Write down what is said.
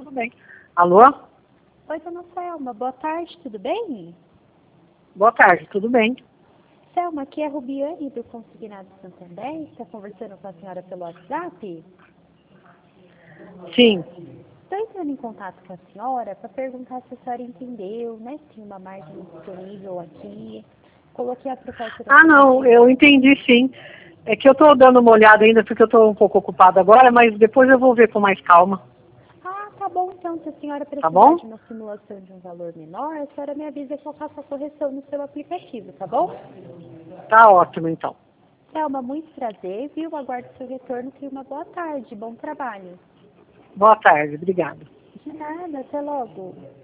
tudo bem. Alô? Oi, dona Selma, boa tarde, tudo bem? Boa tarde, tudo bem? Selma, aqui é a Rubiane do Consignado Santander, está conversando com a senhora pelo WhatsApp? Sim. Estou entrando em contato com a senhora para perguntar se a senhora entendeu, né, se tem uma margem disponível aqui. Coloquei a proposta da Não, eu entendi sim. É que eu estou dando uma olhada ainda porque eu estou um pouco ocupada agora, mas depois eu vou ver com mais calma. Ah, tá bom, então, se a senhora Tá precisar bom? de uma simulação de um valor menor, a senhora me avisa que eu faço a correção no seu aplicativo, tá bom? Tá ótimo então. Selma, muito prazer, viu? Aguardo seu retorno, tenha uma boa tarde, bom trabalho. Boa tarde, obrigada. De nada, até logo.